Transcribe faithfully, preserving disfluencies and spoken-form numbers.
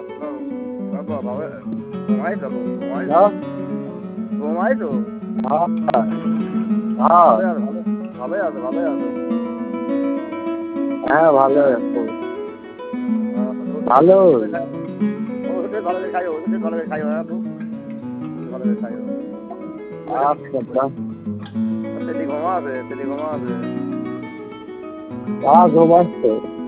ভাবে ঘুমাই তো ঘুমাই হ্যাঁ ঘুমাই তো হ্যাঁ হ্যাঁ ভালোই আছে ভালোই আছে ভালোই আছে হ্যাঁ ভালো আছো ভালো ওষুধে ভালো করে খাইও ওষুধে ভালো করে খাইও হ্যাঁ তো ভালো করে খাইও আচ্ছা তেলি ঘুমা আছে তেলি ঘুমা আছে হ্যাঁ ঘুমাচ্ছে